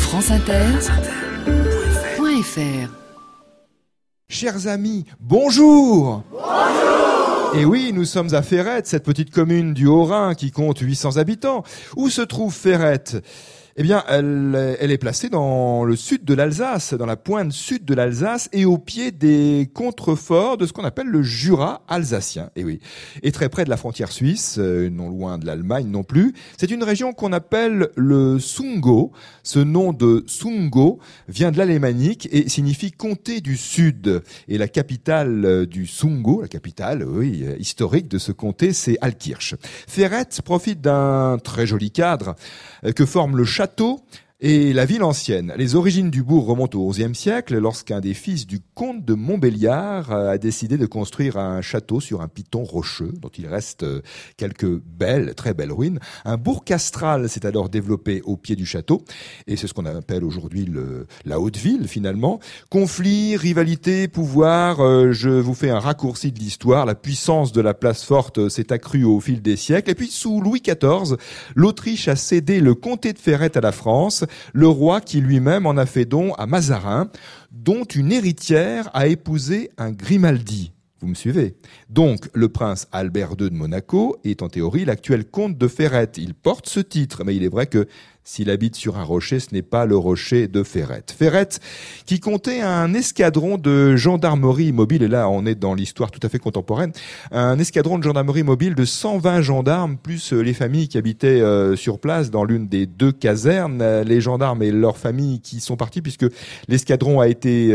franceinter.fr. Chers amis, bonjour. Bonjour. Et oui, nous sommes à Ferrette, cette petite commune du Haut-Rhin qui compte 800 habitants. Où se trouve Ferrette ? Eh bien, elle est placée dans le sud de l'Alsace, dans la pointe sud de l'Alsace et au pied des contreforts de ce qu'on appelle le Jura alsacien. Et oui, et très près de la frontière suisse, non loin de l'Allemagne non plus. C'est une région qu'on appelle le Sungau. Ce nom de Sungau vient de l'alémanique et signifie comté du sud. Et la capitale du Sungau, la capitale, oui, historique de ce comté, c'est Altkirch. Ferrette profite d'un très joli cadre que forme le château et la ville ancienne. Les origines du bourg remontent au XIe siècle, lorsqu'un des fils du comte de Montbéliard a décidé de construire un château sur un piton rocheux, dont il reste quelques très belles ruines. Un bourg castral s'est alors développé au pied du château, et c'est ce qu'on appelle aujourd'hui la haute ville, finalement. Conflits, rivalités, pouvoir, je vous fais un raccourci de l'histoire. La puissance de la place forte s'est accrue au fil des siècles, et puis sous Louis XIV, l'Autriche a cédé le comté de Ferrette à la France, le roi qui lui-même en a fait don à Mazarin, dont une héritière a épousé un Grimaldi. Vous me suivez ? Donc, le prince Albert II de Monaco est en théorie l'actuel comte de Ferrette. Il porte ce titre, mais il est vrai que s'il habite sur un rocher, ce n'est pas le rocher de Ferrette. Ferrette, qui comptait un escadron de gendarmerie mobile, et là on est dans l'histoire tout à fait contemporaine, un escadron de gendarmerie mobile de 120 gendarmes, plus les familles qui habitaient sur place dans l'une des deux casernes, les gendarmes et leurs familles qui sont partis, puisque l'escadron a été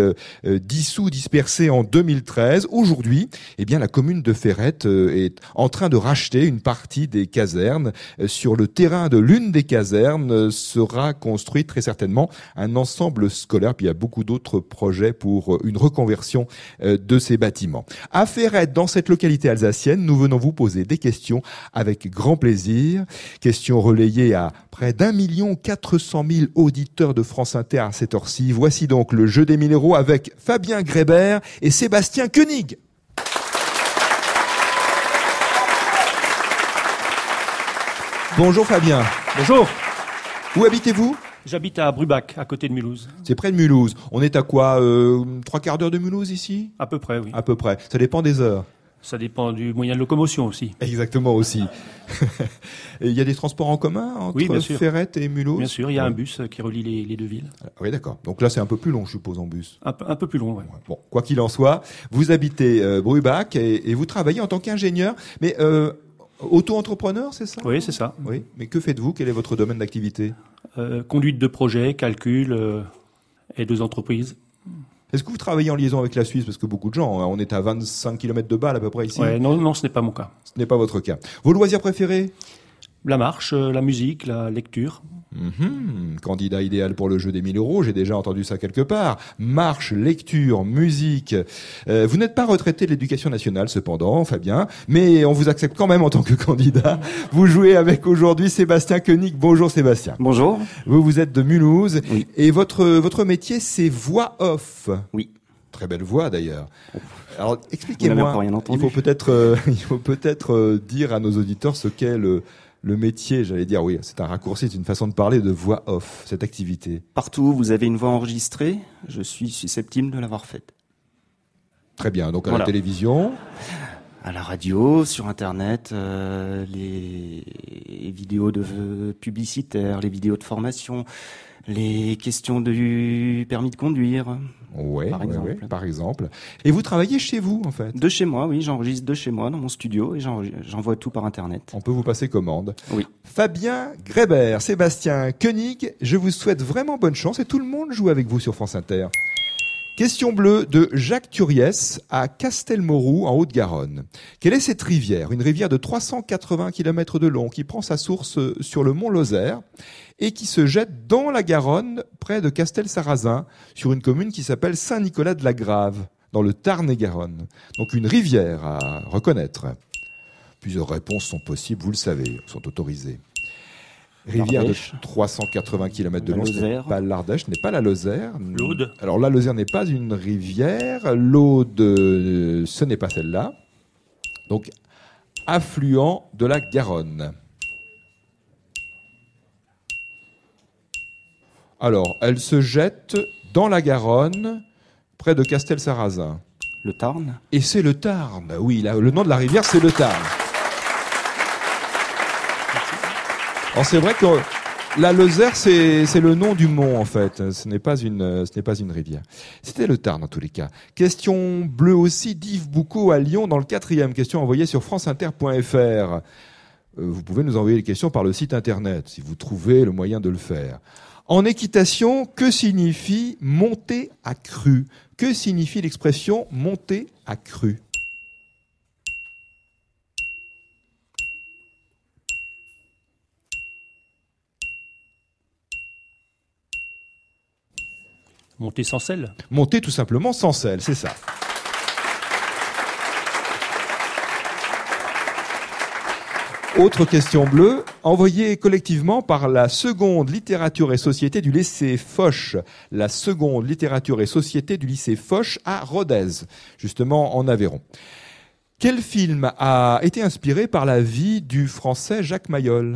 dispersé en 2013. Aujourd'hui, eh bien, la commune de Ferrette est en train de racheter une partie des casernes. Sur le terrain de l'une des casernes sera construit très certainement un ensemble scolaire. Puis il y a beaucoup d'autres projets pour une reconversion de ces bâtiments. À Ferrette, dans cette localité alsacienne, nous venons vous poser des questions avec grand plaisir. Questions relayées à près d'1 400 000 auditeurs de France Inter à cette heure-ci. Voici donc le jeu des 1000 euros avec Fabien Grébert et Sébastien Koenig. Bonjour Fabien. Bonjour. Où habitez-vous ? J'habite à Brubac, à côté de Mulhouse. C'est près de Mulhouse. On est à quoi 3/4 d'heure de Mulhouse ici ? À peu près, oui. À peu près. Ça dépend des heures. Ça dépend du moyen de locomotion aussi. Exactement aussi. Et il y a des transports en commun entre Ferrette et Mulhouse ? Bien sûr, il y a un bus qui relie les deux villes. Oui, d'accord. Donc là, c'est un peu plus long, je suppose, en bus. Un peu plus long, oui. Bon, quoi qu'il en soit, vous habitez Brubac et vous travaillez en tant qu'ingénieur, mais auto-entrepreneur, c'est ça ? Oui, c'est ça. Oui, mais que faites-vous ? Quel est votre domaine d'activité ? Conduite de projet, calcul, aide aux entreprises. Est-ce que vous travaillez en liaison avec la Suisse ? Parce que beaucoup de gens, on est à 25 km de Bâle à peu près ici. Ouais, non, ce n'est pas mon cas. Ce n'est pas votre cas. Vos loisirs préférés ? La marche, la musique, la lecture. Candidat idéal pour le jeu des 1000 euros, j'ai déjà entendu ça quelque part. Marche, lecture, musique. Vous n'êtes pas retraité de l'éducation nationale cependant, Fabien, mais on vous accepte quand même en tant que candidat. Vous jouez avec aujourd'hui Sébastien Koenig. Bonjour Sébastien. Bonjour. Vous êtes de Mulhouse. Oui. Et votre métier, c'est voix off. Oui. Très belle voix d'ailleurs. Alors expliquez-moi. Rien entendu. Il faut peut-être dire à nos auditeurs ce qu'est le métier, j'allais dire, oui, c'est un raccourci, c'est une façon de parler de voix off, cette activité. Partout où vous avez une voix enregistrée, je suis susceptible de l'avoir faite. Très bien, donc à Voilà. la télévision. À la radio, sur Internet, les vidéos publicitaires, les vidéos de formation, les questions du permis de conduire. Ouais, par exemple. Et vous travaillez chez vous, en fait ? De chez moi, oui, j'enregistre de chez moi, dans mon studio, et j'envoie tout par Internet. On peut vous passer commande. Oui. Fabien Grébert, Sébastien Koenig, je vous souhaite vraiment bonne chance et tout le monde joue avec vous sur France Inter. Question bleue de Jacques Turiès à Castelmourou en Haute-Garonne. Quelle est cette rivière ? Une rivière de 380 km de long qui prend sa source sur le mont Lozère et qui se jette dans la Garonne près de Castel-Sarrazin sur une commune qui s'appelle Saint-Nicolas-de-la-Grave dans le Tarn-et-Garonne. Donc une rivière à reconnaître. Plusieurs réponses sont possibles, vous le savez, sont autorisées. Rivière de 380 km de long, ce n'est pas l'Ardèche, ce n'est pas la Lozère. L'Aude. Alors la Lozère n'est pas une rivière, l'Aude, ce n'est pas celle-là. Donc, affluent de la Garonne. Alors, elle se jette dans la Garonne, près de Castelsarrasin. Le Tarn. Et c'est le Tarn. Oui, le nom de la rivière, c'est le Tarn. Alors, c'est vrai que la Lozère, c'est le nom du mont, en fait. Ce n'est pas une rivière. C'était le Tarn, en tous les cas. Question bleue aussi d'Yves Boucaud à Lyon, dans le 4e. Question envoyée sur franceinter.fr. Vous pouvez nous envoyer les questions par le site internet, si vous trouvez le moyen de le faire. En équitation, que signifie monter à cru? Que signifie l'expression monter à cru? Monter sans selle. Monter tout simplement sans selle, c'est ça. Autre question bleue, envoyée collectivement par la seconde littérature et société du lycée Foch. La seconde littérature et société du lycée Foch à Rodez, justement en Aveyron. Quel film a été inspiré par la vie du français Jacques Mayol?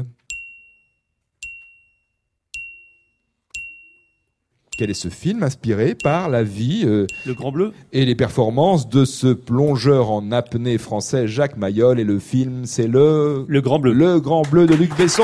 Quel est ce film inspiré par la vie Le Grand Bleu. et les performances de ce plongeur en apnée français Jacques Mayol? Et le film, c'est Le Grand Bleu. Le Grand Bleu de Luc Besson.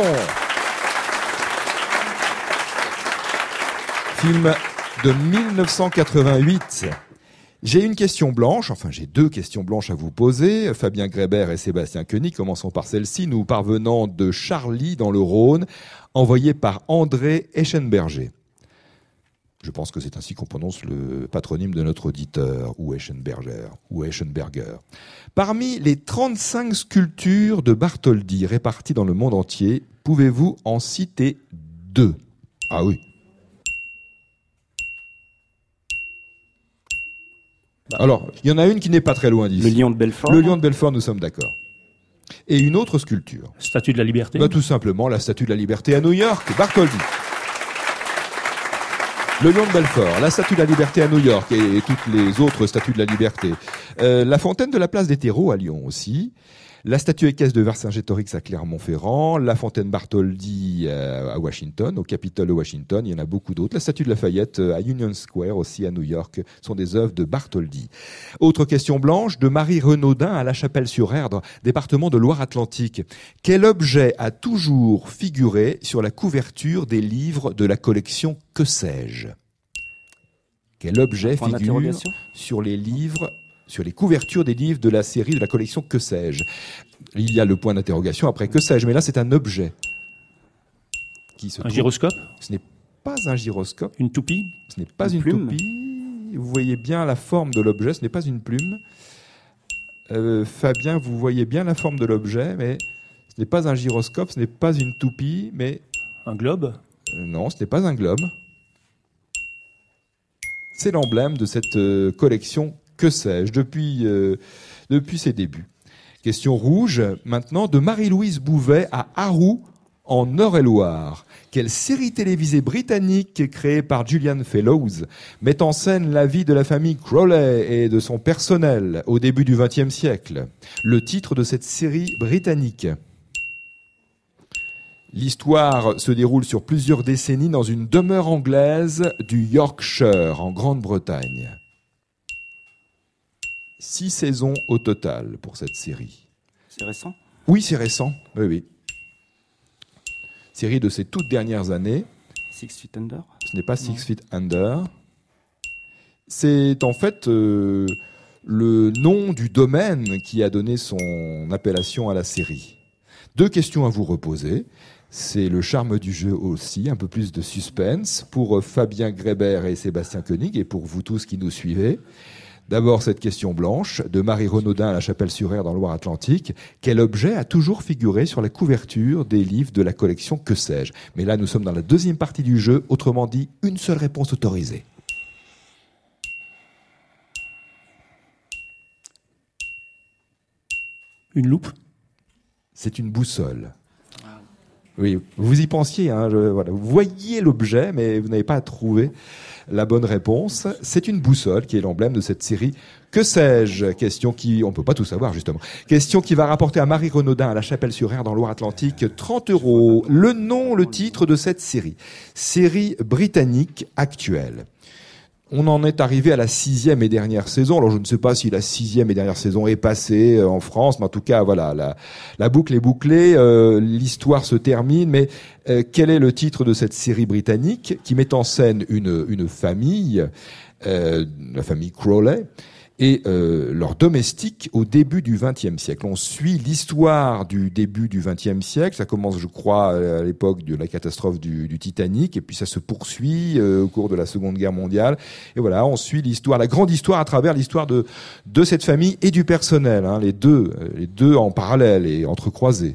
Film de 1988. J'ai une question blanche, enfin j'ai 2 questions blanches à vous poser. Fabien Grébert et Sébastien Koenig, commençons par celle-ci. Nous parvenons de Charlie dans le Rhône, envoyé par André Eschenberger. Je pense que c'est ainsi qu'on prononce le patronyme de notre auditeur, ou Eschenberger. Parmi les 35 sculptures de Bartholdi réparties dans le monde entier, pouvez-vous en citer 2? Ah oui. Alors, il y en a une qui n'est pas très loin d'ici. Le Lion de Belfort. Le Lion de Belfort, nous sommes d'accord. Et une autre sculpture. Statue de la Liberté. Tout simplement la Statue de la Liberté à New York, Bartholdi. Le Lion de Belfort, la Statue de la Liberté à New York et toutes les autres statues de la Liberté. La fontaine de la place des terreaux à Lyon aussi. La statue équestre de Vercingétorix à Clermont-Ferrand. La fontaine Bartholdi à Washington, au Capitole de Washington. Il y en a beaucoup d'autres. La statue de Lafayette à Union Square aussi à New York sont des œuvres de Bartholdi. Autre question blanche de Marie Renaudin à La Chapelle-sur-Erdre, département de Loire-Atlantique. Quel objet a toujours figuré sur la couverture des livres de la collection Que sais-je? Quel objet figure sur les livres, sur les couvertures des livres de la série de la collection Que sais-je? Il y a le point d'interrogation après Que sais-je, mais là c'est un objet. Un gyroscope? Ce n'est pas un gyroscope. Une toupie? Ce n'est pas une toupie. Vous voyez bien la forme de l'objet, ce n'est pas une plume. Fabien, vous voyez bien la forme de l'objet, mais ce n'est pas un gyroscope, ce n'est pas une toupie, mais... Un globe? Non, ce n'est pas un globe. C'est l'emblème de cette collection Que sais-je depuis ses débuts. Question rouge, maintenant, de Marie-Louise Bouvet à Arroux, en Eure-et-Loire. Quelle série télévisée britannique créée par Julian Fellowes met en scène la vie de la famille Crowley et de son personnel au début du XXe siècle? Le titre de cette série britannique. L'histoire se déroule sur plusieurs décennies dans une demeure anglaise du Yorkshire, en Grande-Bretagne. 6 saisons au total pour cette série. C'est récent? Oui, c'est récent. Oui. Série de ces toutes dernières années. 6 Feet Under? Ce n'est pas 6 Feet Under. C'est en fait le nom du domaine qui a donné son appellation à la série. 2 questions à vous reposer. C'est le charme du jeu aussi, un peu plus de suspense pour Fabien Grébert et Sébastien Koenig et pour vous tous qui nous suivez. D'abord, cette question blanche de Marie Renaudin à La Chapelle-sur-Erdre dans Loire-Atlantique. Quel objet a toujours figuré sur la couverture des livres de la collection Que sais-je? Mais là, nous sommes dans la 2e partie du jeu, autrement dit, une seule réponse autorisée. Une loupe? C'est une boussole. Oui, vous y pensiez, hein, voilà. Vous voyiez l'objet, mais vous n'avez pas trouvé la bonne réponse. C'est une boussole qui est l'emblème de cette série. Que sais-je? Question qui, on peut pas tout savoir, justement. Question qui va rapporter à Marie Renaudin à la Chapelle-sur-Ère dans Loire-Atlantique 30 €. Le nom, le titre de cette série. Série britannique actuelle. On en est arrivé à la 6e et dernière saison. Alors je ne sais pas si la 6e et dernière saison est passée en France, mais en tout cas voilà, la boucle est bouclée, l'histoire se termine. Mais quel est le titre de cette série britannique qui met en scène une famille, la famille Crawley, et leurs domestiques au début du XXe siècle. On suit l'histoire du début du XXe siècle. Ça commence, je crois, à l'époque de la catastrophe du Titanic, et puis ça se poursuit au cours de la Seconde Guerre mondiale. Et voilà, on suit l'histoire, la grande histoire à travers l'histoire de cette famille et du personnel, hein, les deux en parallèle et entrecroisés.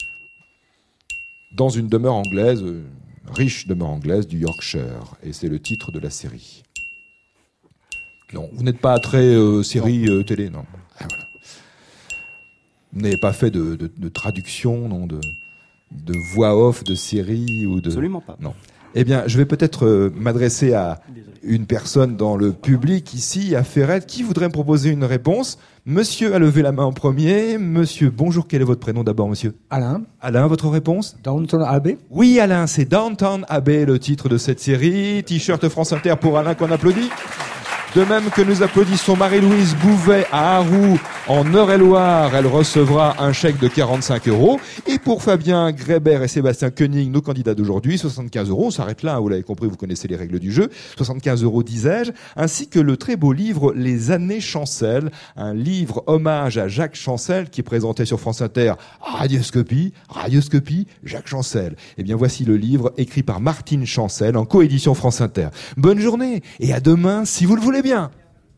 Dans une demeure anglaise, riche demeure anglaise du Yorkshire. Et c'est le titre de la série. Non, vous n'êtes pas très série télé, non. Ah, voilà. Vous n'avez pas fait de traduction, non, de voix off de série ou de... Absolument pas. Non. Eh bien, je vais peut-être m'adresser à une personne dans le public ici, à Ferrette, qui voudrait me proposer une réponse. Monsieur a levé la main en premier. Monsieur, bonjour, quel est votre prénom d'abord, monsieur? Alain. Alain, votre réponse? Downton Abbey. Oui, Alain, c'est Downton Abbey, le titre de cette série. T-shirt France Inter pour Alain qu'on applaudit. De même que nous applaudissons Marie-Louise Bouvet à Arroux, en Eure-et-Loire, elle recevra un chèque de 45 €. Et pour Fabien Grébert et Sébastien Koenig, nos candidats d'aujourd'hui, 75 €. On s'arrête là, vous l'avez compris, vous connaissez les règles du jeu. 75 €, disais-je, ainsi que le très beau livre Les années Chancel, un livre hommage à Jacques Chancel qui présentait sur France Inter Radioscopie, Jacques Chancel. Eh bien, voici le livre écrit par Martine Chancel en coédition France Inter. Bonne journée et à demain si vous le voulez bien.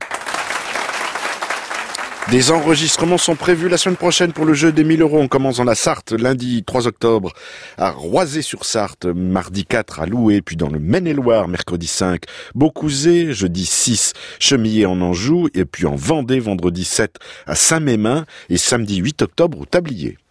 Des enregistrements sont prévus la semaine prochaine pour le jeu des 1 000 €. On commence dans la Sarthe lundi 3 octobre à Roisey-sur-Sarthe, mardi 4 à Loué, puis dans le Maine-et-Loire mercredi 5, Beaucouzé, jeudi 6, Chemillé en Anjou, et puis en Vendée vendredi 7 à Saint-Mémin et samedi 8 octobre au Tablier.